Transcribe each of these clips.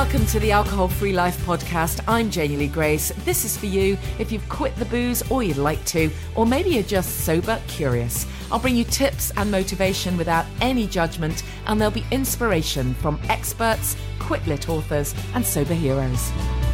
Welcome to the Alcohol Free Life podcast. I'm Janie Lee Grace. This is for you if you've quit the booze or you'd like to, or maybe you're just sober curious. I'll bring you tips and motivation without any judgment, and there'll be inspiration from experts, quit-lit authors, and sober heroes.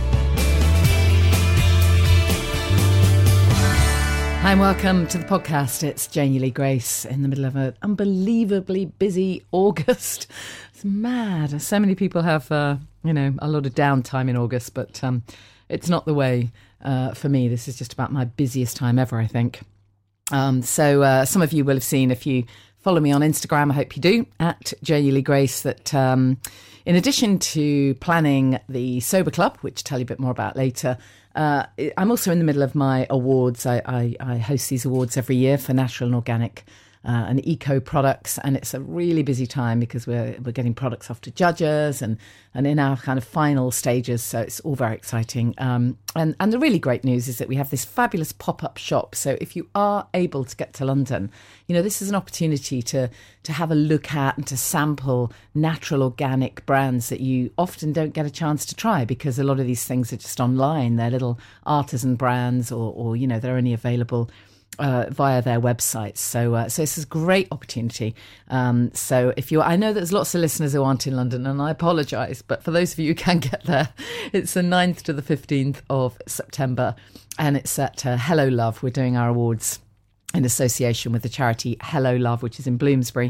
Hi and welcome to the podcast. It's Janie Lee Grace in the middle of an unbelievably busy August. It's mad. So many people have, a lot of downtime in August, but it's not the way for me. This is just about my busiest time ever, I think. So some of you will have seen, if you follow me on Instagram, I hope you do, at Janie Lee Grace, that in addition to planning the Sober Club, which I'll tell you a bit more about later, I'm also in the middle of my awards. I host these awards every year for natural and organic and eco products, and it's a really busy time because we're getting products off to judges and in our kind of final stages, so it's all very exciting. And the really great news is that we have this fabulous pop-up shop. So if you are able to get to London, this is an opportunity to have a look at and to sample natural organic brands that you often don't get a chance to try, because a lot of these things are just online. They're little artisan brands or they're only available via their websites. So this is a great opportunity. So I know there's lots of listeners who aren't in London, and I apologise, but for those of you who can get there, it's the 9th to the 15th of September, and it's at Hello Love. We're doing our awards in association with the charity Hello Love, which is in Bloomsbury,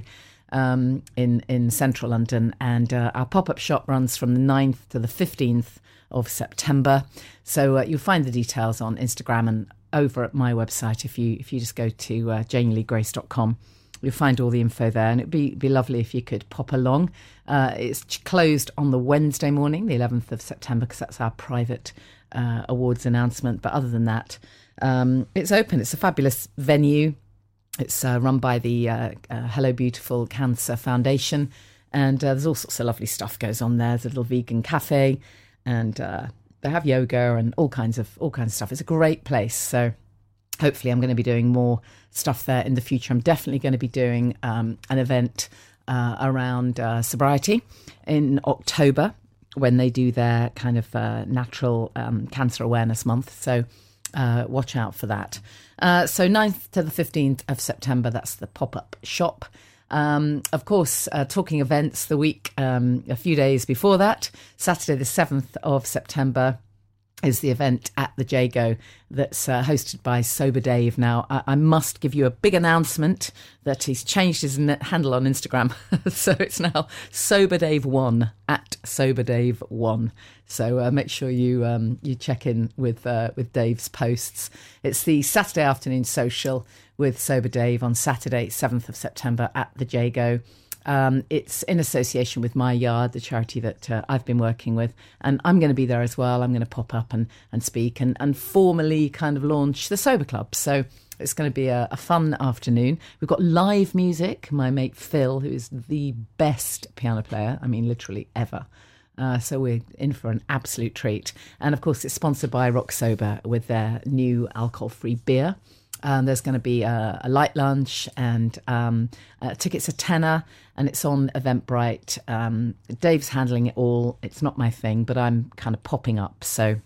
in central London, and our pop-up shop runs from the 9th to the 15th of September. So you'll find the details on Instagram and over at my website. If you just go to janieleegrace.com, you'll find all the info there, and it'd be lovely if you could pop along. It's closed on the Wednesday morning, the 11th of September, because that's our private awards announcement. But other than that, it's open. It's a fabulous venue. It's run by the Hello Beautiful Cancer Foundation, and there's all sorts of lovely stuff goes on there. There's a little vegan cafe, and they have yoga and all kinds of stuff. It's a great place. So hopefully I'm going to be doing more stuff there in the future. I'm definitely going to be doing an event around sobriety in October, when they do their kind of natural cancer awareness month. So watch out for that. So 9th to the 15th of September, that's the pop-up shop. Of course, talking events, the week, a few days before that, Saturday the 7th of September, is the event at the Jago that's hosted by Sober Dave. Now, I must give you a big announcement that he's changed his handle on Instagram. So it's now Sober Dave 1, at Sober Dave 1. So make sure you check in with Dave's posts. It's the Saturday afternoon social with Sober Dave on Saturday, 7th of September at the Jago. It's in association with My Yard, the charity that I've been working with, and I'm going to be there as well. I'm going to pop up and speak and formally kind of launch the Sober Club. So it's going to be a fun afternoon. We've got live music. My mate Phil, who is the best piano player, I mean literally ever. So we're in for an absolute treat. And of course, it's sponsored by Rock Sober with their new alcohol-free beer. There's going to be a light lunch, and tickets are tenner, and it's on Eventbrite. Dave's handling it all. It's not my thing, but I'm kind of popping up. So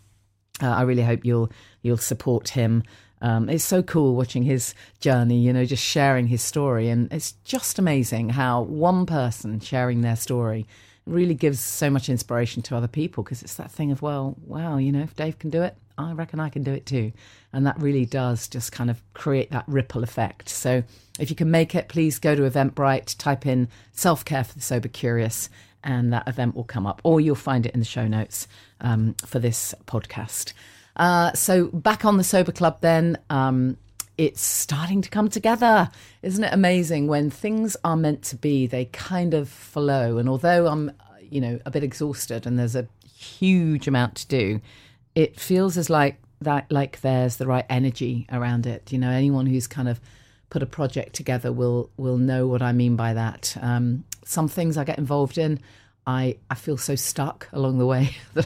I really hope you'll support him. It's so cool watching his journey, just sharing his story. And it's just amazing how one person sharing their story really gives so much inspiration to other people, because it's that thing of, well, wow, if Dave can do it, I reckon I can do it too. And that really does just kind of create that ripple effect. So if you can make it, please go to Eventbrite, type in self-care for the sober curious, and that event will come up, or you'll find it in the show notes for this podcast. So back on the Sober Club then, it's starting to come together. Isn't it amazing when things are meant to be, they kind of flow. And although I'm, a bit exhausted and there's a huge amount to do, it feels like there's the right energy around it. Anyone who's kind of put a project together will know what I mean by that. Some things I get involved in, I feel so stuck along the way that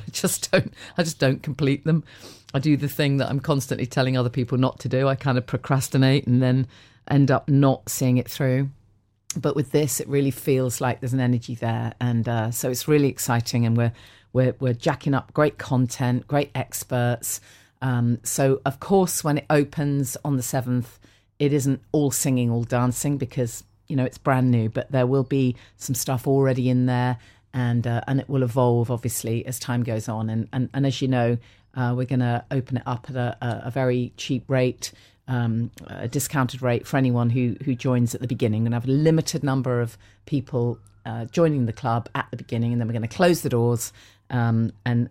I just don't complete them. I do the thing that I'm constantly telling other people not to do. I kind of procrastinate and then end up not seeing it through. But with this, it really feels like there's an energy there. And so it's really exciting. And we're jacking up great content, great experts. So, of course, when it opens on the 7th, it isn't all singing, all dancing, because, it's brand new, but there will be some stuff already in there, and it will evolve, obviously, as time goes on. And as you know, we're going to open it up at a very cheap rate, a discounted rate for anyone who joins at the beginning. We're going to have a limited number of people joining the club at the beginning, and then we're going to close the doors and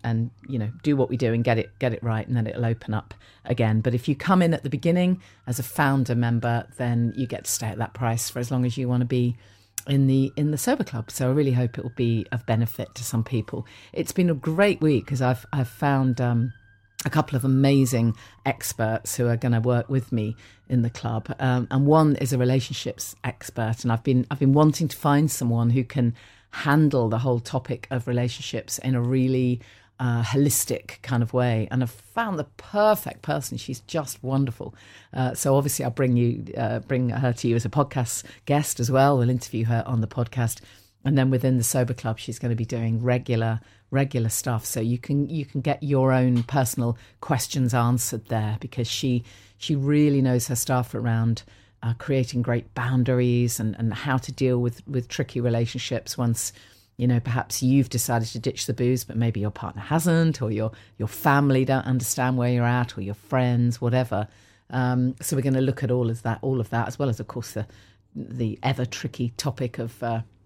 do what we do and get it right, and then it'll open up again. But if you come in at the beginning as a founder member, then you get to stay at that price for as long as you want to be in the Sober Club. So I really hope it will be of benefit to some people. It's been a great week because I've found a couple of amazing experts who are going to work with me in the club, and one is a relationships expert, and I've been wanting to find someone who can handle the whole topic of relationships in a really holistic kind of way, and I've found the perfect person. She's just wonderful. So obviously I'll bring her to you as a podcast guest as well. We'll interview her on the podcast, and then within the Sober Club she's going to be doing regular stuff, so you can get your own personal questions answered there, because she really knows her stuff around creating great boundaries and how to deal with tricky relationships once perhaps you've decided to ditch the booze, but maybe your partner hasn't, or your family don't understand where you're at, or your friends, whatever. So we're going to look at all of that, as well as, of course, the ever tricky topic of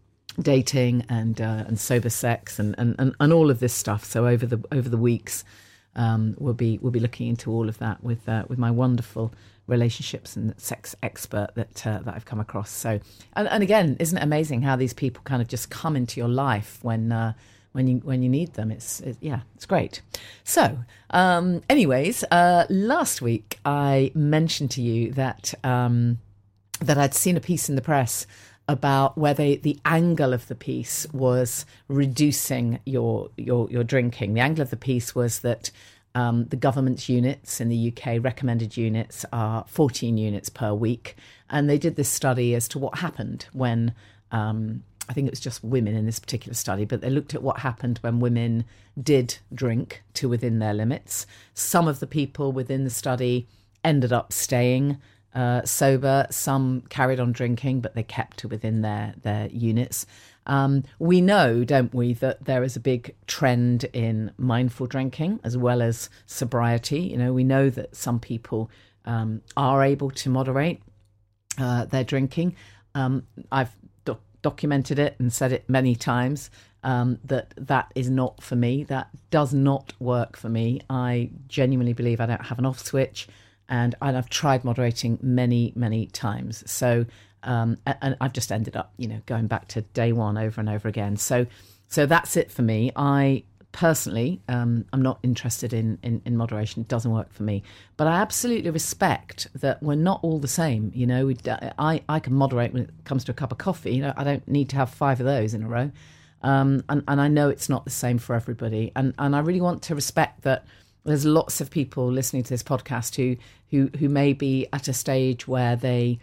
dating and sober sex and all of this stuff. So over the weeks, we'll be looking into all of that with my wonderful relationships and sex expert that I've come across. So and again, isn't it amazing how these people kind of just come into your life when you need them? It's great. So anyways, last week I mentioned to you that I'd seen a piece in the press about where the angle of the piece was reducing your drinking. The angle of the piece was that the government's units in the UK, recommended units, are 14 units per week. And they did this study as to what happened when, I think it was just women in this particular study, but they looked at what happened when women did drink to within their limits. Some of the people within the study ended up staying sober. Some carried on drinking, but they kept to within their units. We know, don't we, that there is a big trend in mindful drinking as well as sobriety. We know that some people are able to moderate their drinking. I've documented it and said it many times, that is not for me. That does not work for me. I genuinely believe I don't have an off switch. And I've tried moderating many, many times. So, and I've just ended up, going back to day one over and over again. So that's it for me. I personally, I'm not interested in moderation. It doesn't work for me. But I absolutely respect that we're not all the same. I can moderate when it comes to a cup of coffee. I don't need to have 5 of those in a row. And I know it's not the same for everybody. And I really want to respect that. There's lots of people listening to this podcast who may be at a stage where they,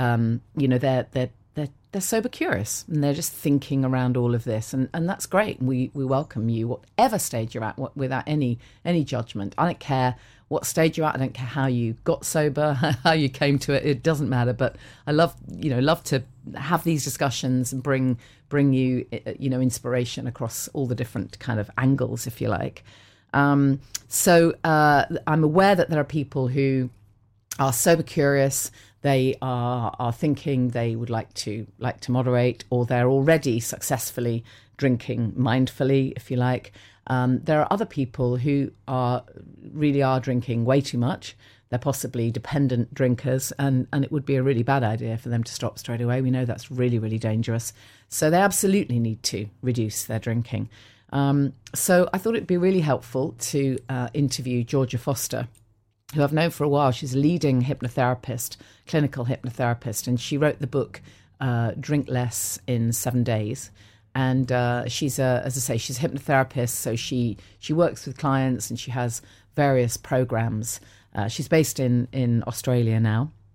they're sober curious and they're just thinking around all of this, and that's great. We welcome you, whatever stage you're at, without any judgment. I don't care what stage you're at. I don't care how you got sober, how you came to it. It doesn't matter. But I love to have these discussions and bring you, inspiration across all the different kind of angles, if you like. So I'm aware that there are people who are sober curious. They are thinking they would like to moderate, or they're already successfully drinking mindfully, if you like. There are other people who really are drinking way too much. They're possibly dependent drinkers, and it would be a really bad idea for them to stop straight away. We know that's really, really dangerous. So they absolutely need to reduce their drinking. So I thought it'd be really helpful to interview Georgia Foster, who I've known for a while. She's a leading hypnotherapist, clinical hypnotherapist, and she wrote the book Drink Less in 7 Days. And she's as I say, she's a hypnotherapist, so she works with clients and she has various programs. She's based in Australia now.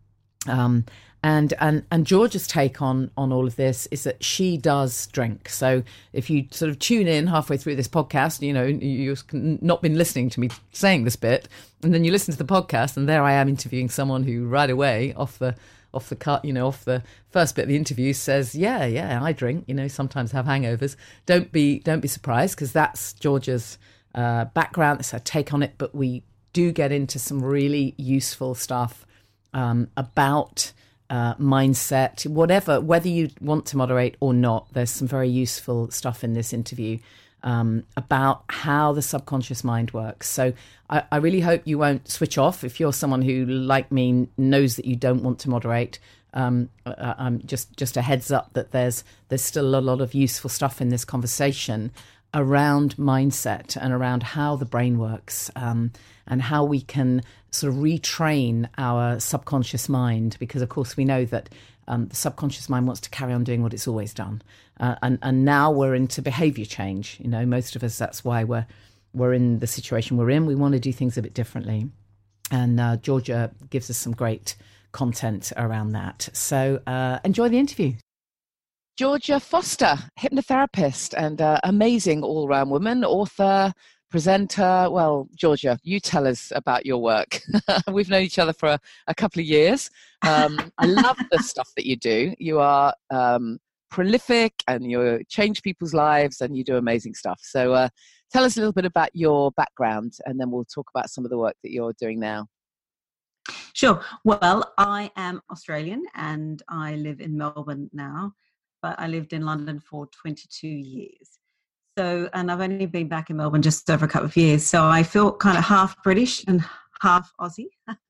And Georgia's take on all of this is that she does drink. So if you sort of tune in halfway through this podcast, you've not been listening to me saying this bit, and then you listen to the podcast, and there I am interviewing someone who right away off the cut, off the first bit of the interview says, yeah, I drink. Sometimes have hangovers. Don't be surprised, because that's Georgia's background. It's her take on it. But we do get into some really useful stuff about mindset, whether you want to moderate or not. There's some very useful stuff in this interview about how the subconscious mind works. So I really hope you won't switch off. If you're someone who, like me, knows that you don't want to moderate, just a heads up that there's still a lot of useful stuff in this conversation around mindset and around how the brain works, and how we can sort of retrain our subconscious mind, because of course we know that the subconscious mind wants to carry on doing what it's always done, and now we're into behavior change. Most of us, that's why we're in the situation we're in. We want to do things a bit differently, and Georgia gives us some great content around that. So enjoy the interview. Georgia Foster, hypnotherapist and amazing all-round woman, author, presenter. Well, Georgia, you tell us about your work. We've known each other for a couple of years. I love the stuff that you do. You are prolific, and you change people's lives, and you do amazing stuff. So tell us a little bit about your background, and then we'll talk about some of the work that you're doing now. Sure. Well, I am Australian and I live in Melbourne now, but I lived in London for 22 years. So, and I've only been back in Melbourne just over a couple of years. So I feel kind of half British and half Aussie.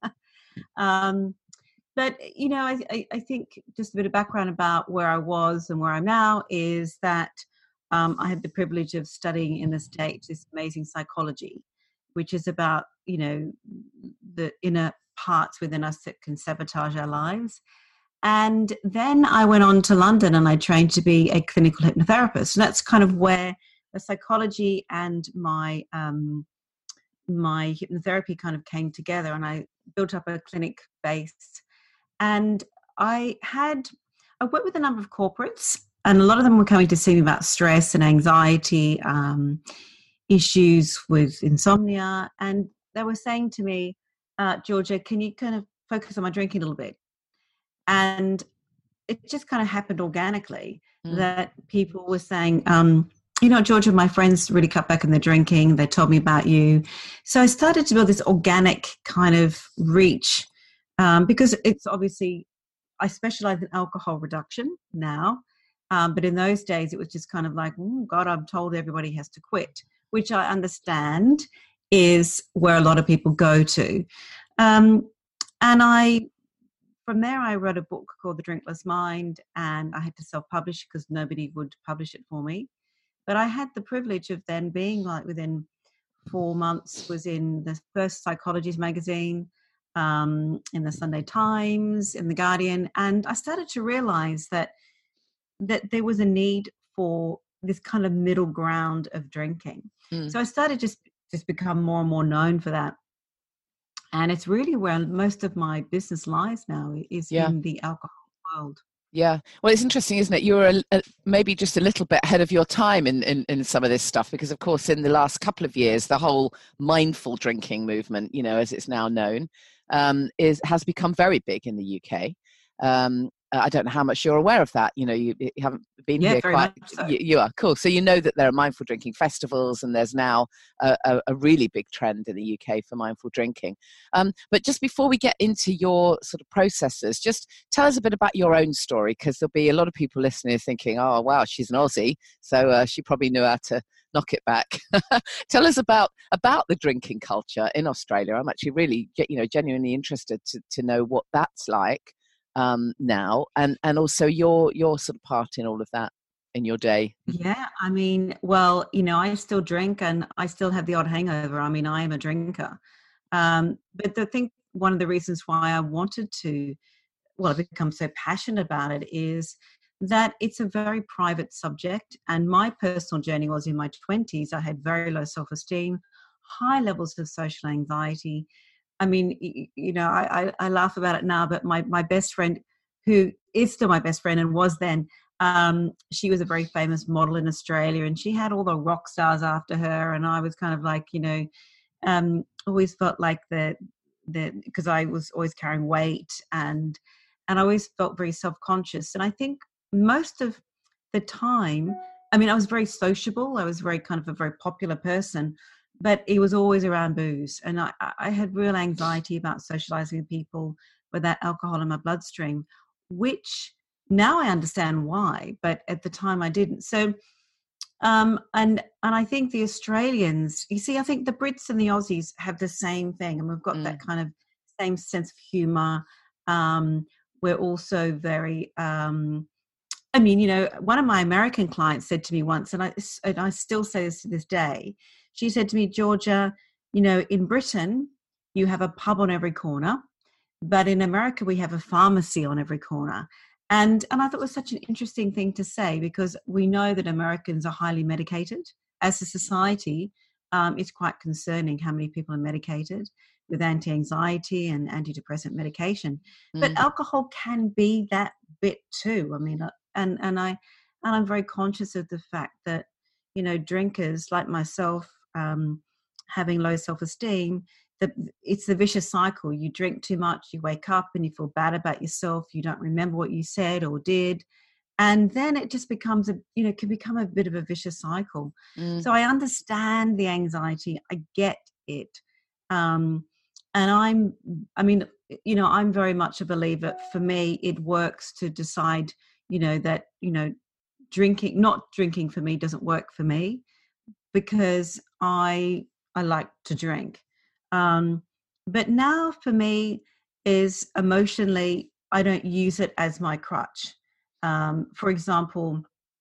But, I think just a bit of background about where I was and where I'm now is that I had the privilege of studying in the States this amazing psychology, which is about, the inner parts within us that can sabotage our lives. And then I went on to London and I trained to be a clinical hypnotherapist. And that's kind of where the psychology and my hypnotherapy kind of came together, and I built up a clinic base. And I worked with a number of corporates, and a lot of them were coming to see me about stress and anxiety, issues with insomnia. And they were saying to me, Georgia, can you kind of focus on my drinking a little bit? And it just kind of happened organically that people were saying, Georgia, my friends really cut back on their drinking. They told me about you. So I started to build this organic kind of reach, because it's obviously, I specialize in alcohol reduction now. But in those days, it was just kind of like, oh, God, I'm told everybody has to quit, which I understand is where a lot of people go to. From there, I wrote a book called The Drinkless Mind, and I had to self-publish because nobody would publish it for me. But I had the privilege of then being like within 4 months was in the first Psychologist magazine, in the Sunday Times, in the Guardian, and I started to realize that there was a need for this kind of middle ground of drinking. So I started just become more and more known for that. And it's really where most of my business lies now, is in the alcohol world. Yeah. Well, it's interesting, isn't it? You're maybe just a little bit ahead of your time in some of this stuff, because, of course, in the last couple of years, the whole mindful drinking movement, as it's now known, has become very big in the UK. I don't know how much you're aware of that. You haven't been here quite. So. You are. Cool. So you know that there are mindful drinking festivals, and there's now a really big trend in the UK for mindful drinking. But just before we get into your sort of processes, just tell us a bit about your own story, because there'll be a lot of people listening thinking, oh, wow, she's an Aussie, so she probably knew how to knock it back. Tell us about the drinking culture in Australia. I'm actually really, genuinely interested to know what that's like now, and also your sort of part in all of that in your day. Yeah, I mean, well, I still drink and I still have the odd hangover. I mean, I am a drinker. But I think one of the reasons why I wanted to, I've become so passionate about it, is that it's a very private subject. And my personal journey was in my 20s. I had very low self-esteem, high levels of social anxiety, I mean, I laugh about it now, but my best friend, who is still my best friend and was then, she was a very famous model in Australia, and she had all the rock stars after her. And I was kind of like, always felt like because I was always carrying weight, and I always felt very self-conscious. And I think most of the time, I mean, I was very sociable. I was very kind of a very popular person, but it was always around booze. And I had real anxiety about socializing with people with that alcohol in my bloodstream, which now I understand why, but at the time I didn't. So, and I think the Australians, you see, I think the Brits and the Aussies have the same thing, and we've got that kind of same sense of humor. We're also very, I mean, one of my American clients said to me once, and I still say this to this day. She said to me, Georgia, in Britain, you have a pub on every corner, but in America, we have a pharmacy on every corner. And I thought it was such an interesting thing to say, because we know that Americans are highly medicated. As a society, it's quite concerning how many people are medicated with anti-anxiety and antidepressant medication. But alcohol can be that bit too. I mean, and I'm very conscious of the fact that, drinkers like myself, having low self-esteem, it's the vicious cycle. You drink too much, you wake up and you feel bad about yourself. You don't remember what you said or did. And then it just becomes can become a bit of a vicious cycle. So I understand the anxiety. I get it. And I'm very much a believer. For me, it works to decide, that, not drinking for me doesn't work for me, because I like to drink. But now for me is emotionally, I don't use it as my crutch. For example,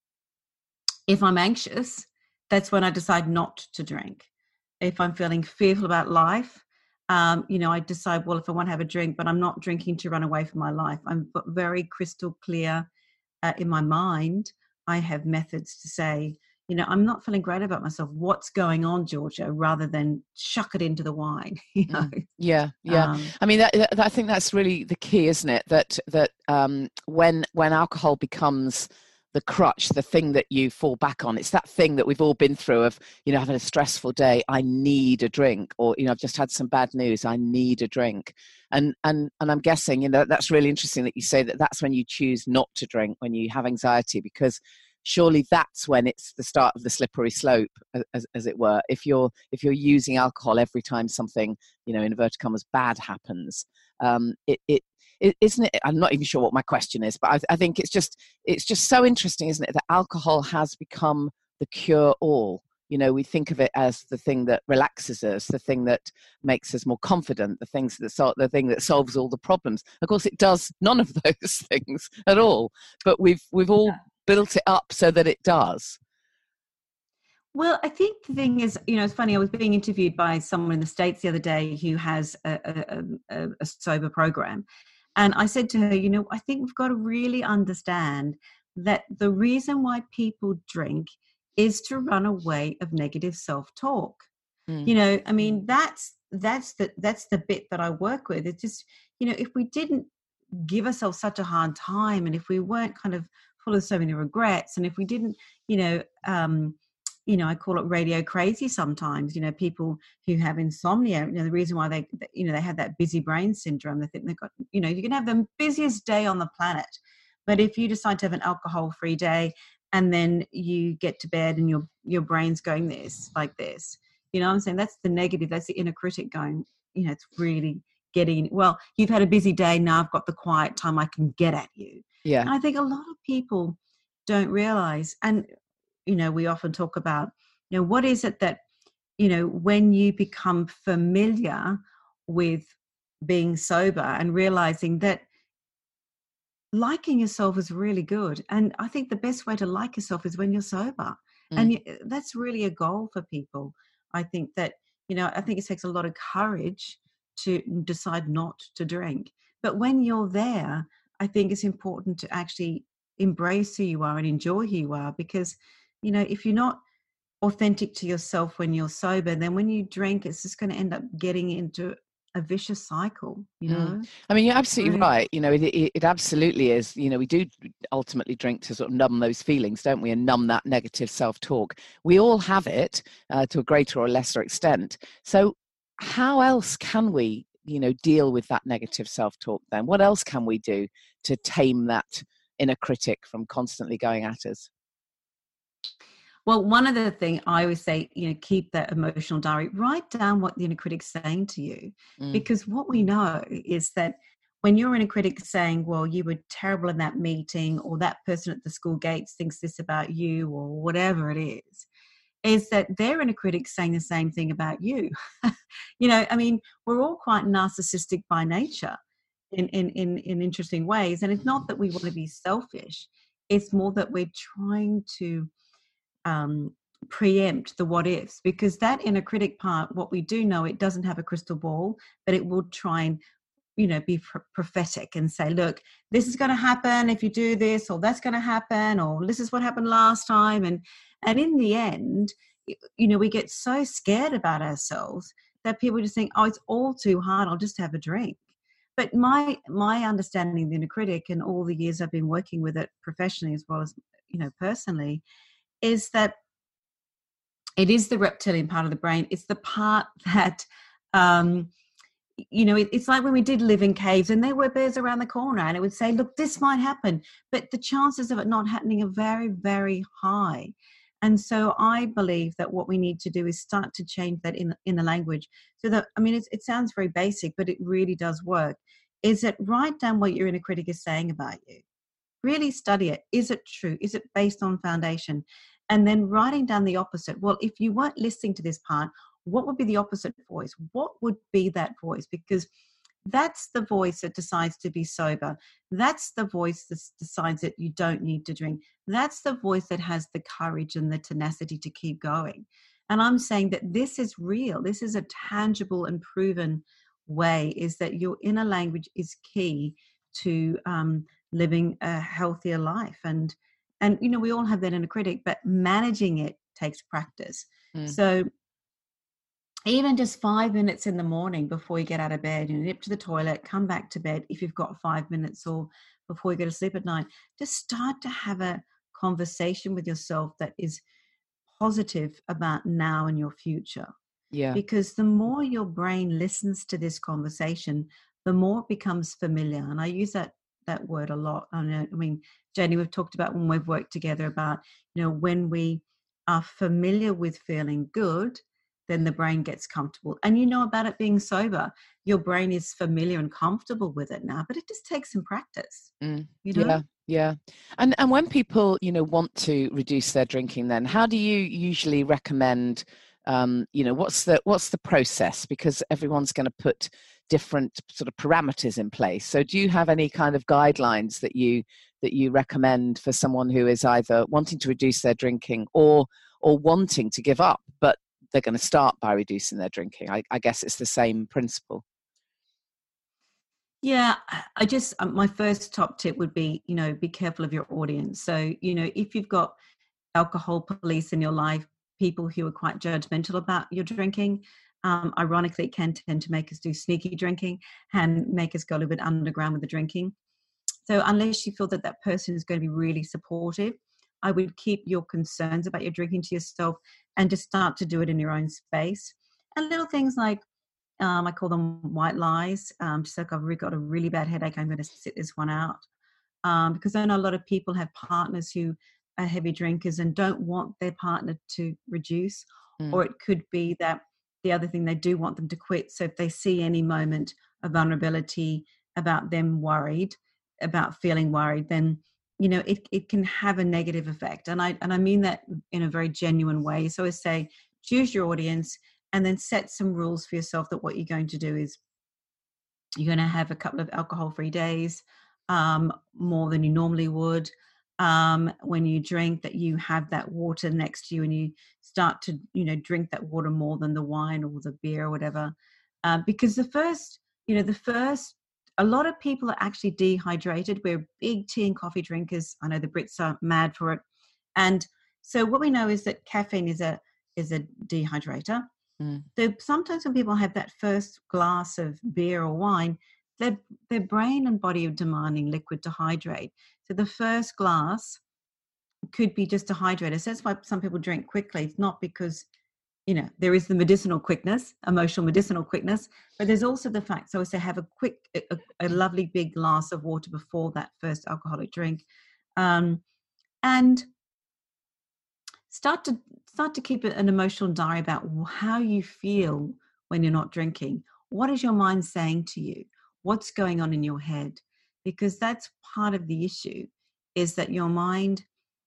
if I'm anxious, that's when I decide not to drink. If I'm feeling fearful about life, I decide, well, if I want to have a drink, but I'm not drinking to run away from my life. I'm very crystal clear in my mind. I have methods to say, I'm not feeling great about myself. What's going on, Georgia? Rather than shuck it into the wine. Yeah. I mean, I think that's really the key, isn't it? That when alcohol becomes the crutch, the thing that you fall back on, it's that thing that we've all been through of, having a stressful day, I need a drink, or, I've just had some bad news, I need a drink. And I'm guessing, that's really interesting that you say that that's when you choose not to drink, when you have anxiety, because surely that's when it's the start of the slippery slope, as it were. If you're using alcohol every time something, in inverted commas, bad happens, isn't it? I'm not even sure what my question is, but I think it's just so interesting, isn't it, that alcohol has become the cure-all. We think of it as the thing that relaxes us, the thing that makes us more confident, the thing that solves all the problems. Of course, it does none of those things at all. But we've all built it up so that it does. Well, I think the thing is, it's funny. I was being interviewed by someone in the States the other day who has a sober program. And I said to her, I think we've got to really understand that the reason why people drink is to run away of negative self-talk. I mean, that's the bit that I work with. It's just, if we didn't give ourselves such a hard time, and if we weren't kind of full of so many regrets, and if we didn't, I call it radio crazy sometimes, people who have insomnia, the reason why they have that busy brain syndrome, they think they've got, you can have the busiest day on the planet. But if you decide to have an alcohol-free day and then you get to bed and your brain's going like this, what I'm saying? That's the negative. That's the inner critic going, it's really getting, well, you've had a busy day. Now I've got the quiet time. I can get at you. Yeah. And I think a lot of people don't realize, and, we often talk about, what is it that, when you become familiar with being sober and realizing that liking yourself is really good. And I think the best way to like yourself is when you're sober. And that's really a goal for people. I think that, I think it takes a lot of courage to decide not to drink. But when you're there, I think it's important to actually embrace who you are and enjoy who you are, because, if you're not authentic to yourself when you're sober, then when you drink, it's just going to end up getting into a vicious cycle, I mean, you're absolutely Really. right. It absolutely is. We do ultimately drink to sort of numb those feelings, don't we? And numb that negative self-talk. We all have it to a greater or lesser extent. So how else can we, deal with that negative self-talk then? What else can we do to tame that inner critic from constantly going at us? Well, one of the things I always say, keep that emotional diary. Write down what the inner critic's saying to you, because what we know is that when your inner critic saying, "Well, you were terrible in that meeting," or "that person at the school gates thinks this about you," or whatever it is that their inner critic saying the same thing about you. I mean, we're all quite narcissistic by nature in interesting ways, and it's not that we want to be selfish. It's more that we're trying to preempt the what ifs, because that inner critic part, what we do know, it doesn't have a crystal ball, but it will try and be prophetic and say, look, this is going to happen if you do this, or that's going to happen, or this is what happened last time. And in the end, we get so scared about ourselves that people just think, oh, it's all too hard, I'll just have a drink. But my understanding of the inner critic, and all the years I've been working with it professionally as well as personally, is that it is the reptilian part of the brain. It's the part that, it's like when we did live in caves and there were bears around the corner, and it would say, look, this might happen, but the chances of it not happening are very, very high. And so I believe that what we need to do is start to change that in the language. So that, I mean, it sounds very basic, but it really does work. Is that write down what your inner critic is saying about you. Really study it. Is it true? Is it based on foundation? And then writing down the opposite. Well, if you weren't listening to this part, what would be the opposite voice? What would be that voice? Because that's the voice that decides to be sober. That's the voice that decides that you don't need to drink. That's the voice that has the courage and the tenacity to keep going. And I'm saying that this is real. This is a tangible and proven way, is that your inner language is key to living a healthier life. And we all have that inner critic, but managing it takes practice. So even just 5 minutes in the morning before you get out of bed, nip to the toilet, come back to bed if you've got 5 minutes, or before you go to sleep at night, just start to have a conversation with yourself that is positive about now and your future. Yeah. Because the more your brain listens to this conversation, the more it becomes familiar. And I use that word a lot. I mean, Janie, we've talked about when we've worked together about, when we are familiar with feeling good, then the brain gets comfortable. And about it being sober, your brain is familiar and comfortable with it now, but it just takes some practice. Yeah. And when people, want to reduce their drinking, then how do you usually recommend, what's the process? Because everyone's going to put different sort of parameters in place. So do you have any kind of guidelines that you recommend for someone who is either wanting to reduce their drinking or wanting to give up, but they're going to start by reducing their drinking? I guess it's the same principle. Yeah, I just, my first top tip would be, be careful of your audience. So, if you've got alcohol police in your life, people who are quite judgmental about your drinking, ironically, it can tend to make us do sneaky drinking and make us go a little bit underground with the drinking. So unless you feel that that person is going to be really supportive, I would keep your concerns about your drinking to yourself and just start to do it in your own space. And little things like, I call them white lies. Just like, I've got a really bad headache, I'm going to sit this one out. Because I know a lot of people have partners who are heavy drinkers and don't want their partner to reduce. Or it could be that the other thing, they do want them to quit. So if they see any moment of vulnerability about them worried, about feeling worried, then it can have a negative effect. And I mean that in a very genuine way. So I say, choose your audience and then set some rules for yourself, that what you're going to do is you're going to have a couple of alcohol-free days, more than you normally would. When you drink, that you have that water next to you and you start to, drink that water more than the wine or the beer or whatever. Because a lot of people are actually dehydrated. We're big tea and coffee drinkers. I know the Brits are mad for it. And so what we know is that caffeine is a dehydrator. Mm. So sometimes when people have that first glass of beer or wine, their brain and body are demanding liquid to hydrate. So the first glass could be just to hydrate us. That's why some people drink quickly. It's not because, there is the medicinal quickness, emotional medicinal quickness, but there's also the fact, so as to have a lovely big glass of water before that first alcoholic drink. And start to keep an emotional diary about how you feel when you're not drinking. What is your mind saying to you? What's going on in your head? Because that's part of the issue, is that your mind,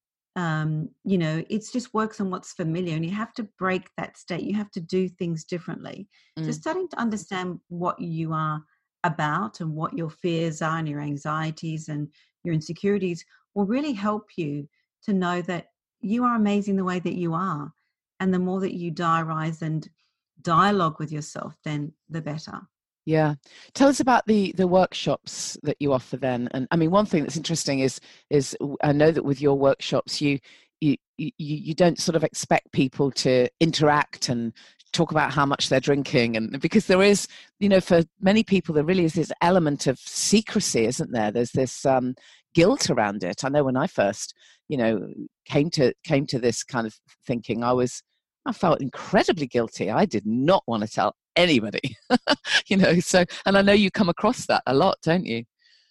it just works on what's familiar, and you have to break that state. You have to do things differently. So starting to understand what you are about and what your fears are and your anxieties and your insecurities will really help you to know that you are amazing the way that you are. And the more that you diarize and dialogue with yourself, then the better. Yeah. Tell us about the workshops that you offer then. And I mean, one thing that's interesting is I know that with your workshops, you don't sort of expect people to interact and talk about how much they're drinking, and because there is, for many people, there really is this element of secrecy, isn't there? There's this guilt around it. I know when I first, came to this kind of thinking, I felt incredibly guilty. I did not want to tell anybody, so, and I know you come across that a lot, don't you?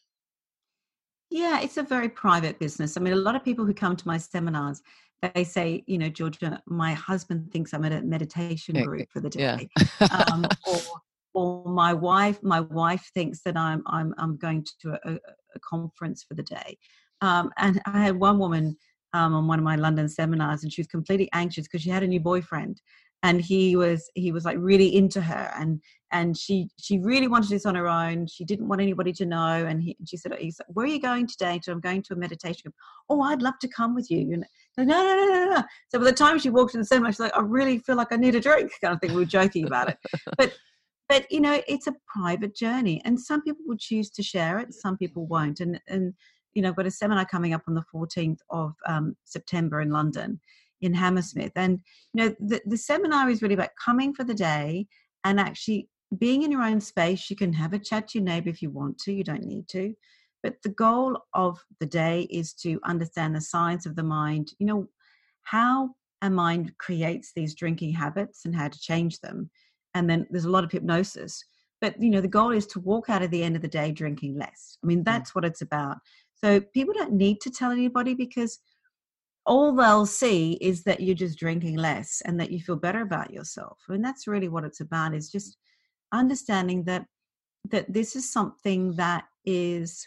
Yeah, it's a very private business. I mean, a lot of people who come to my seminars, they say, Georgia, my husband thinks I'm at a meditation group for the Yeah. day, or my wife thinks that I'm going to a conference for the day. And I had one woman on one of my London seminars, and she was completely anxious because she had a new boyfriend, and he was like really into her, and she really wanted this on her own. She didn't want anybody to know. And she said, "Where are you going today?" I'm going to a meditation group. Oh, I'd love to come with you. And no. So by the time she walked in the seminar, she's like, "I really feel like I need a drink," kind of thing. We were joking about it, but it's a private journey, and some people will choose to share it, some people won't. And I've got a seminar coming up on the 14th of September in London, in Hammersmith, and the seminar is really about coming for the day and actually being in your own space. You can have a chat to your neighbor if you want to, you don't need to, but the goal of the day is to understand the science of the mind, how a mind creates these drinking habits and how to change them. And then there's a lot of hypnosis, but the goal is to walk out at the end of the day drinking less. I mean, that's what it's about. So people don't need to tell anybody, because all they'll see is that you're just drinking less and that you feel better about yourself. I mean, that's really what it's about, is just understanding that this is something that is,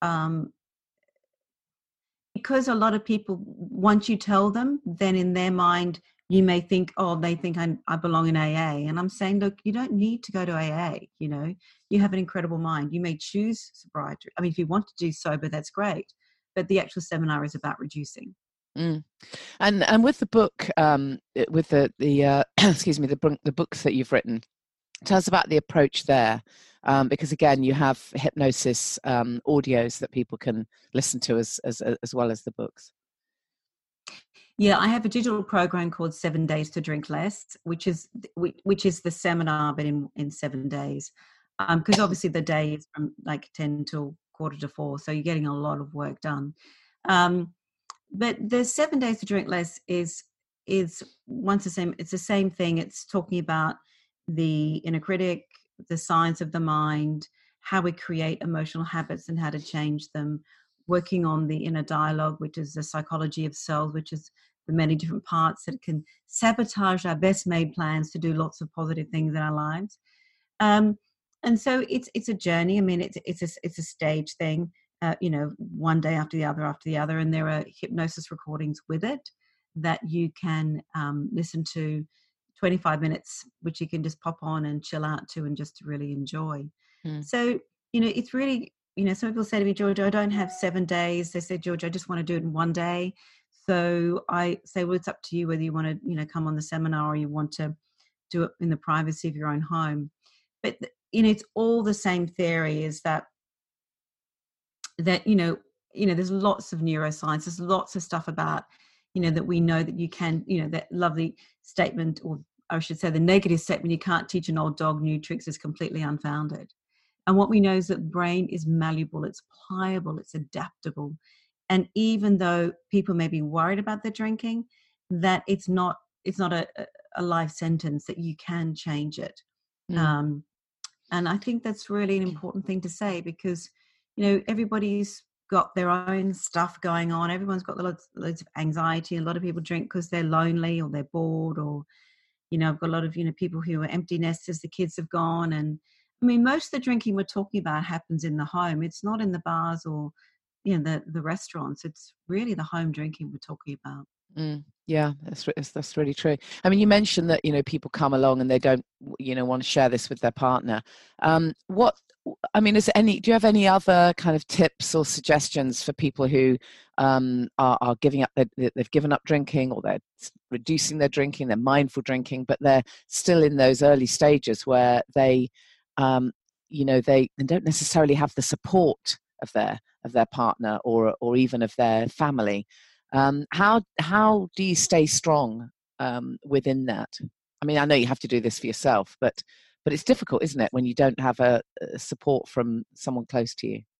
because a lot of people, once you tell them, then in their mind, you may think, oh, they think I belong in AA. And I'm saying, look, you don't need to go to AA. You have an incredible mind. You may choose sobriety. I mean, if you want to do sober, that's great. But the actual seminar is about reducing. Mm. And with the book, with the excuse me, the books that you've written, tell us about the approach there, because again, you have hypnosis audios that people can listen to as well as the books. Yeah, I have a digital program called 7 Days to Drink Less, which is the seminar, but in 7 days, because obviously the day is from like 10 till 3:45, so you're getting a lot of work done. But the 7 Days to Drink Less is once the same. It's the same thing. It's talking about the inner critic, the science of the mind, how we create emotional habits and how to change them. Working on the inner dialogue, which is the psychology of self, which is the many different parts that can sabotage our best made plans to do lots of positive things in our lives. And so it's a journey. I mean, it's a stage thing. One day after the other, and there are hypnosis recordings with it that you can listen to, 25 minutes, which you can just pop on and chill out to and just really enjoy. So, it's really, some people say to me, Georgia, I don't have 7 days. They say, Georgia, I just want to do it in one day. So I say, well, it's up to you whether you want to, come on the seminar or you want to do it in the privacy of your own home. But, it's all the same theory, is that there's lots of neuroscience, there's lots of stuff about, that we know that you can, that lovely statement or I should say the negative statement, you can't teach an old dog new tricks, is completely unfounded. And what we know is that the brain is malleable, it's pliable, it's adaptable. And even though people may be worried about their drinking, that it's not a life sentence, that you can change it. Mm. Um, and I think that's really an important thing to say, because, everybody's got their own stuff going on. Everyone's got loads of anxiety. A lot of people drink because they're lonely or they're bored, or, I've got a lot of, people who are empty nesters, the kids have gone. And I mean, most of the drinking we're talking about happens in the home. It's not in the bars or, the restaurants. It's really the home drinking we're talking about. Yeah, that's really true. I mean, you mentioned that people come along and they don't want to share this with their partner. What I mean, do you have any other kind of tips or suggestions for people who are giving up? They've given up drinking, or they're reducing their drinking, they're mindful drinking, but they're still in those early stages where they don't necessarily have the support of their partner or even of their family. How do you stay strong within that? I mean, I know you have to do this for yourself, but it's difficult, isn't it, when you don't have a support from someone close to you?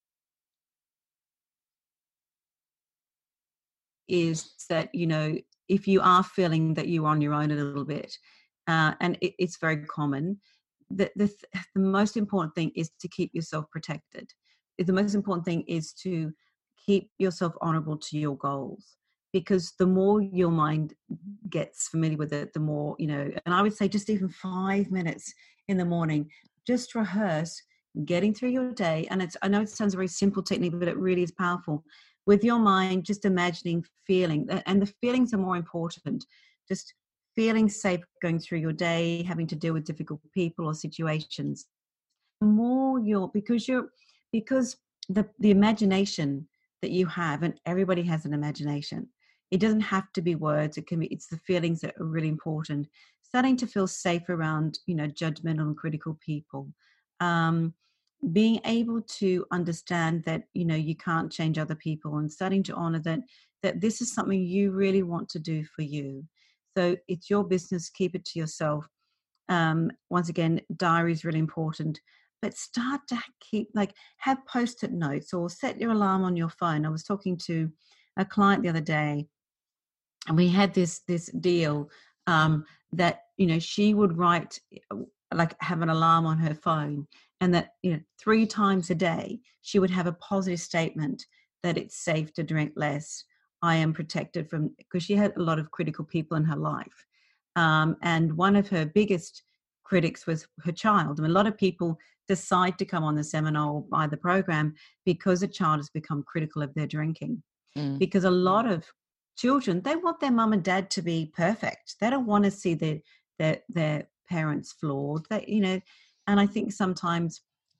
Is that, if you are feeling that you're on your own a little bit, and it's very common, the most important thing is to keep yourself protected. The most important thing is to keep yourself honorable to your goals, because the more your mind gets familiar with it, the more, and I would say just even 5 minutes in the morning, just rehearse getting through your day. And I know it sounds a very simple technique, but it really is powerful. With your mind, just imagining, feeling, and the feelings are more important. Just feeling safe going through your day, having to deal with difficult people or situations. The more because the imagination that you have, and everybody has an imagination. It doesn't have to be words. It's the feelings that are really important. Starting to feel safe around, judgmental and critical people. Um, Being able to understand that, you can't change other people, and starting to honor that this is something you really want to do for you. So it's your business, keep it to yourself. Once again, diary is really important, but start to have post-it notes or set your alarm on your phone. I was talking to a client the other day, and we had this deal, that she would write, have an alarm on her phone, and that 3 times a day she would have a positive statement that it's safe to drink less. I am protected from, because she had a lot of critical people in her life, and one of her biggest critics was her child. I mean, a lot of people decide to come on the seminar or buy the program because a child has become critical of their drinking. Because a lot of children, they want their mum and dad to be perfect. They don't want to see their parents flawed. And I think sometimes,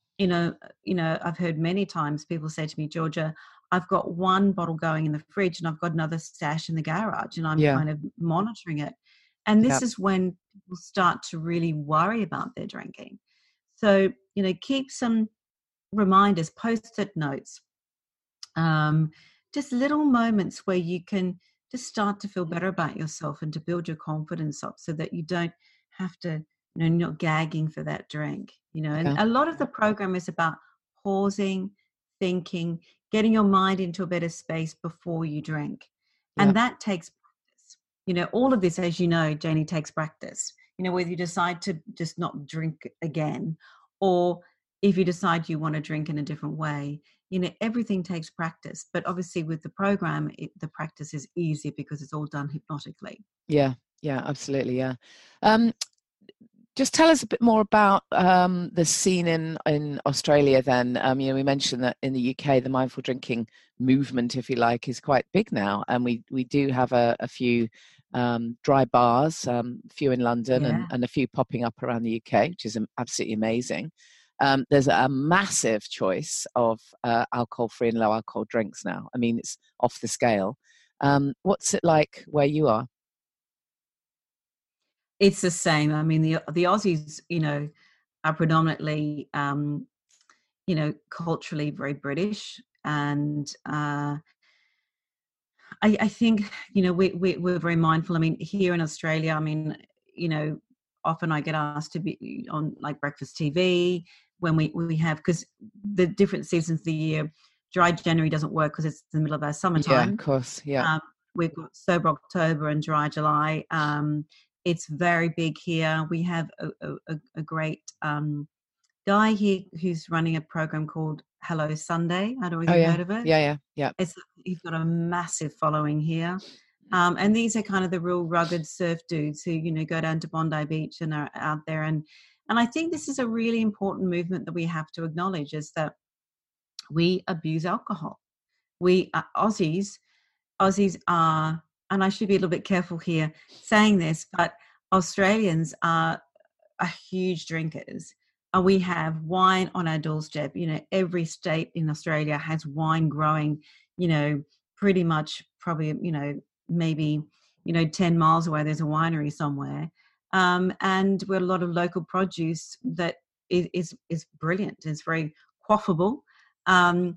I've heard many times people say to me, Georgia, I've got one bottle going in the fridge and I've got another stash in the garage, and I'm kind of monitoring it. And this is when people start to really worry about their drinking. So, keep some reminders, post-it notes, just little moments where you can just start to feel better about yourself and to build your confidence up, so that you don't have to, not gagging for that drink, and a lot of the program is about pausing, thinking, getting your mind into a better space before you drink. And that takes practice. All of this, as you know, Janie, takes practice, whether you decide to just not drink again, or if you decide you want to drink in a different way. Everything takes practice, but obviously with the program, the practice is easy because it's all done hypnotically. Yeah, absolutely. Yeah. Just tell us a bit more about the scene in Australia then. We mentioned that in the UK, the mindful drinking movement, if you like, is quite big now. And we do have a few dry bars, a few in London, and a few popping up around the UK, which is absolutely amazing. There's a massive choice of alcohol-free and low-alcohol drinks now. I mean, it's off the scale. What's it like where you are? It's the same. I mean, the Aussies, are predominantly, culturally very British, and I think we're very mindful. I mean, here in Australia, I mean, often I get asked to be on like breakfast TV when we have, because the different seasons of the year, dry January doesn't work because it's the middle of our summertime. Yeah, of course. Yeah. We've got sober October and dry July. It's very big here. We have a great guy here who's running a program called Hello Sunday. I don't know if you've heard of it. Yeah. He's got a massive following here. And these are kind of the real rugged surf dudes who, go down to Bondi Beach and are out there. And I think this is a really important movement that we have to acknowledge, is that we abuse alcohol. We Aussies are, and I should be a little bit careful here saying this, but Australians are huge drinkers. We have wine on our doorstep. Every state in Australia has wine growing, pretty much probably, maybe, 10 miles away, there's a winery somewhere. And we're a lot of local produce that is brilliant. It's very quaffable. And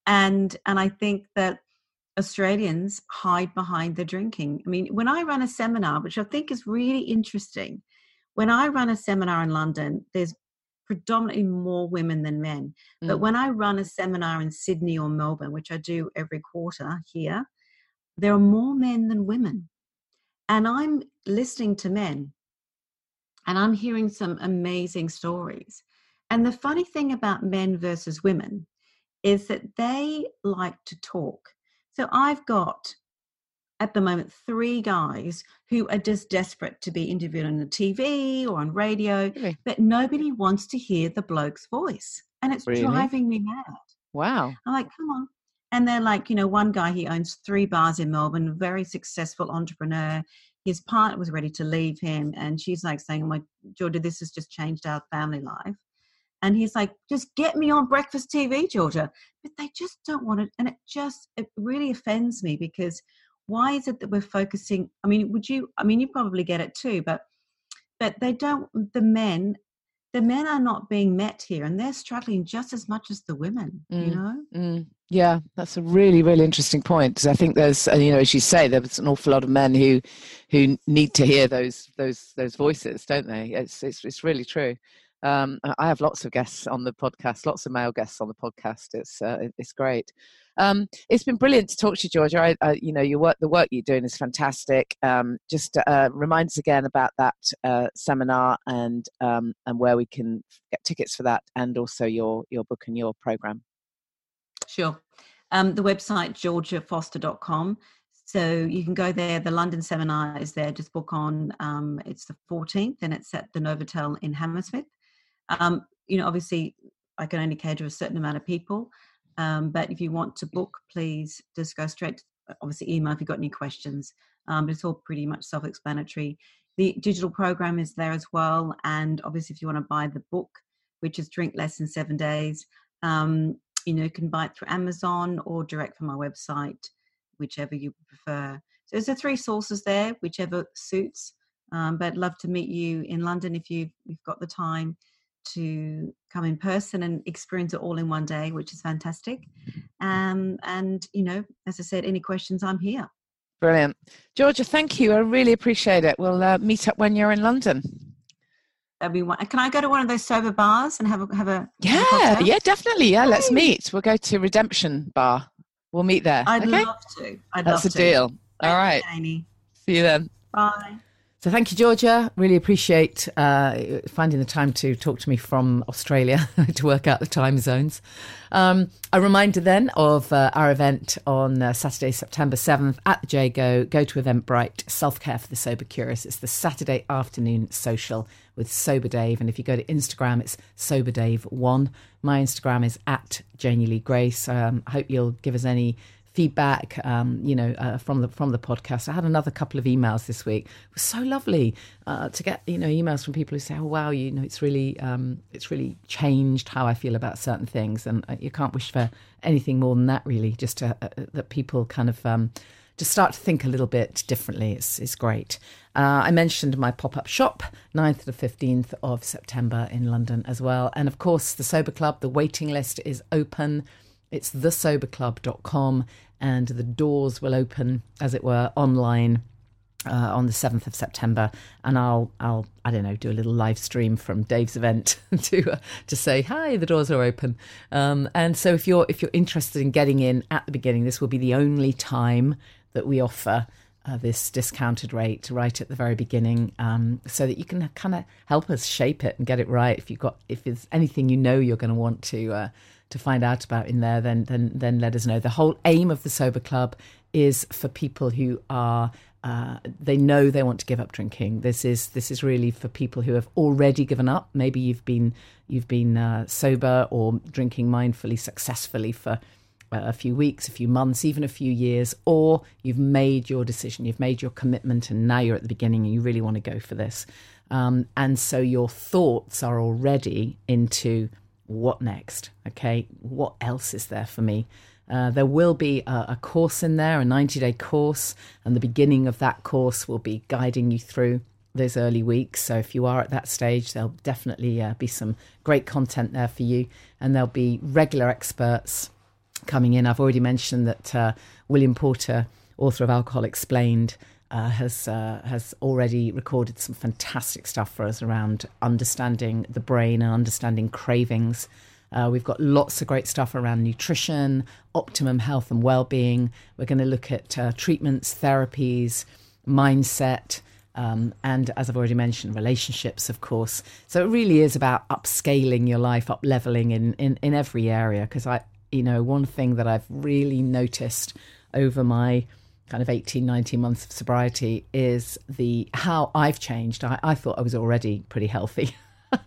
I think that Australians hide behind the drinking. I mean, when I run a seminar, which I think is really interesting, when I run a seminar in London, there's predominantly more women than men. But when I run a seminar in Sydney or Melbourne, which I do every quarter here, there are more men than women. And I'm listening to men and I'm hearing some amazing stories. And the funny thing about men versus women is that they like to talk. So I've got, at the moment, 3 guys who are just desperate to be interviewed on the TV or on radio, Really? but nobody wants to hear the bloke's voice. And it's driving me mad. Wow. I'm like, come on. And they're like, one guy, he owns 3 bars in Melbourne, very successful entrepreneur. His partner was ready to leave him. And she's like saying, oh my, Georgia, this has just changed our family life. And he's like, just get me on breakfast TV, Georgia. But they just don't want it. And it really offends me, because why is it that we're focusing? I mean, you probably get it too, but they don't, the men are not being met here, and they're struggling just as much as the women, Yeah, that's a really, really interesting point, because I think there's, as you say, there's an awful lot of men who need to hear those voices, don't they? It's really true. I have lots of guests on the podcast, lots of male guests on the podcast. It's great. It's been brilliant to talk to you, Georgia. The work you're doing is fantastic. Just remind us again about that seminar and where we can get tickets for that, and also your book and your program. Sure. The website, georgiafoster.com. So you can go there. The London seminar is there. Just book on. It's the 14th, and it's at the Novotel in Hammersmith. Obviously, I can only cater a certain amount of people. But if you want to book, please just go straight to, obviously, email if you've got any questions. But it's all pretty much self-explanatory. The digital program is there as well. And obviously, if you want to buy the book, which is Drink Less in 7 Days, you can buy it through Amazon or direct from my website, whichever you prefer. So there's the 3 sources there, whichever suits. But I'd love to meet you in London if you've got the time to come in person and experience it all in one day, which is fantastic. And as I said, any questions, I'm here. Brilliant. Georgia, thank you. I really appreciate it. We'll meet up when you're in London. That'd be one. Can I go to one of those sober bars and have a Yeah, definitely. Yeah, let's meet. We'll go to Redemption Bar. We'll meet there. I'd love to. That's a deal. All right. Amy. See you then. Bye. So thank you, Georgia. Really appreciate finding the time to talk to me from Australia to work out the time zones. A reminder then of our event on Saturday, September 7th at the Jago. Go to Eventbrite, Self-Care for the Sober Curious. It's the Saturday afternoon social with Sober Dave. And if you go to Instagram, it's Sober Dave 1. My Instagram is at Janie Lee Grace. I hope you'll give us any feedback, from the podcast. I had another couple of emails this week. It was so lovely to get, emails from people who say, "Oh wow, it's really changed how I feel about certain things." And you can't wish for anything more than that, really. Just that people kind of just start to think a little bit differently. It's great. I mentioned my pop-up shop, 9th to the 15th of September in London as well. And of course, the Sober Club, the waiting list is open. It's thesoberclub.com, and the doors will open, as it were, online on the 7th of September, and I'll I don't know, do a little live stream from Dave's event to say hi, the doors are open. And so if you're interested in getting in at the beginning, this will be the only time that we offer this discounted rate right at the very beginning, so that you can kind of help us shape it and get it right. If there's anything you're going to want to find out about in there, then let us know. The whole aim of the Sober Club is for people who are they know they want to give up drinking. This is really for people who have already given up. Maybe you've been sober or drinking mindfully successfully for a few weeks, a few months, even a few years, or you've made your decision, you've made your commitment, and now you're at the beginning and you really want to go for this. And so your thoughts are already into what next? Okay, what else is there for me? There will be a course in there, a 90-day course, and the beginning of that course will be guiding you through those early weeks. So if you are at that stage, there'll definitely be some great content there for you, and there'll be regular experts coming in. I've already mentioned that William Porter, author of Alcohol Explained, has already recorded some fantastic stuff for us around understanding the brain and understanding cravings. We've got lots of great stuff around nutrition, optimum health and well-being. We're going to look at treatments, therapies, mindset, and as I've already mentioned, relationships, of course. So it really is about upscaling your life, up-leveling in every area. Because one thing that I've really noticed over my kind of 18, 19 months of sobriety is how I've changed. I thought I was already pretty healthy.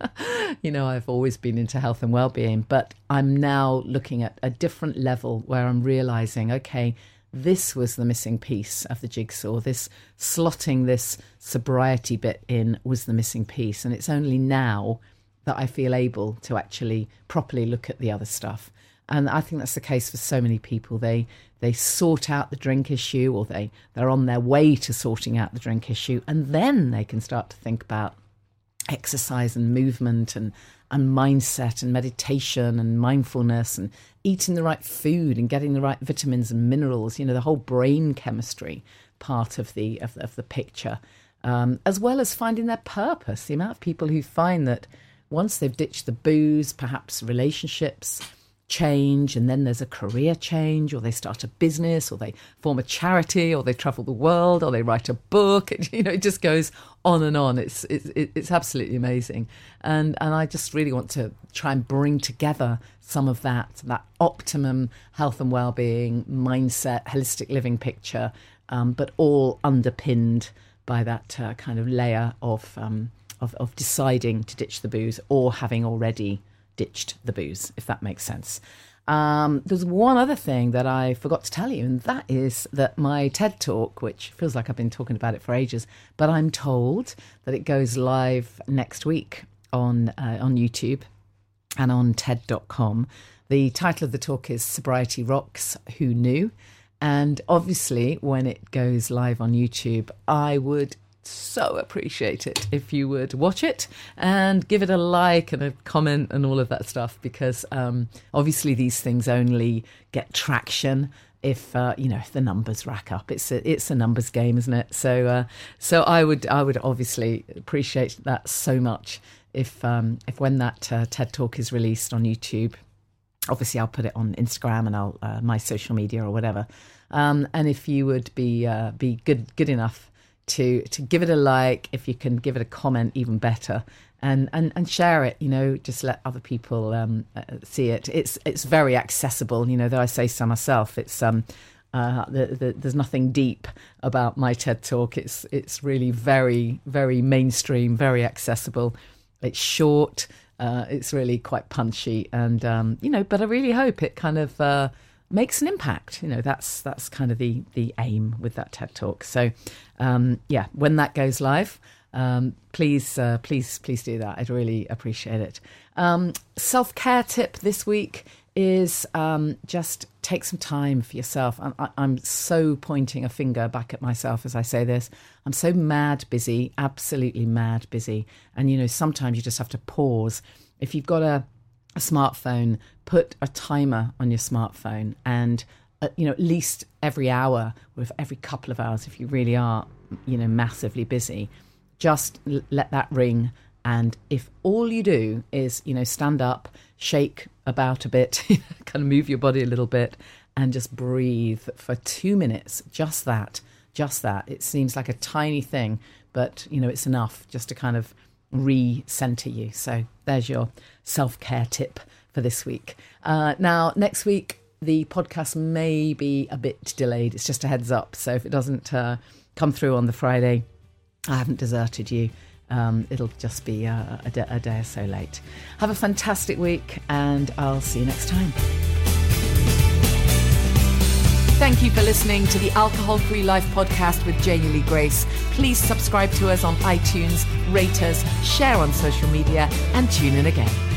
I've always been into health and well-being, but I'm now looking at a different level where I'm realizing, okay, this was the missing piece of the jigsaw. This slotting this sobriety bit in was the missing piece. And it's only now that I feel able to actually properly look at the other stuff. And I think that's the case for so many people. They sort out the drink issue, or they're on their way to sorting out the drink issue, and then they can start to think about exercise and movement and mindset and meditation and mindfulness and eating the right food and getting the right vitamins and minerals, the whole brain chemistry part of the picture, as well as finding their purpose. The amount of people who find that once they've ditched the booze, perhaps relationships change, and then there's a career change, or they start a business, or they form a charity, or they travel the world, or they write a book. It just goes on and on. It's absolutely amazing, and I just really want to try and bring together some of that optimum health and well-being mindset, holistic living picture, but all underpinned by that kind of layer of deciding to ditch the booze, or having already ditched the booze, if that makes sense. There's one other thing that I forgot to tell you, and that is that my TED Talk, which feels like I've been talking about it for ages, but I'm told that it goes live next week on YouTube and on TED.com. The title of the talk is Sobriety Rocks, Who Knew? And obviously, when it goes live on YouTube, I would so appreciate it if you would watch it and give it a like and a comment and all of that stuff, because obviously these things only get traction if the numbers rack up. It's a numbers game, isn't it? So I would obviously appreciate that so much if when that TED Talk is released on YouTube. Obviously, I'll put it on Instagram and I'll my social media or whatever. And if you would be good enough to give it a like, if you can give it a comment, even better, and share it. Just let other people see it. It's very accessible. Though I say so myself, it's there's nothing deep about my TED Talk. It's really very, very mainstream, very accessible. It's short. It's really quite punchy, and but I really hope it kind of makes an impact. That's kind of the aim with that TED Talk. So when that goes live, please do that. I'd really appreciate it. Self-care tip this week is just take some time for yourself. I'm so pointing a finger back at myself as I say this. I'm so mad busy, absolutely mad busy. And, sometimes you just have to pause. If you've got a smartphone, put a timer on your smartphone and at least every hour, or every couple of hours, if you really are, massively busy, just let that ring. And if all you do is, stand up, shake about a bit, kind of move your body a little bit, and just breathe for 2 minutes, just that. It seems like a tiny thing, but, it's enough just to kind of re-center you. So there's your self-care tip for this week. Now, next week, the podcast may be a bit delayed. It's just a heads up. So if it doesn't come through on the Friday, I haven't deserted you. It'll just be a day or so late. Have a fantastic week, and I'll see you next time. Thank you for listening to the Alcohol Free Life podcast with Janie Lee Grace. Please subscribe to us on iTunes, rate us, share on social media, and tune in again.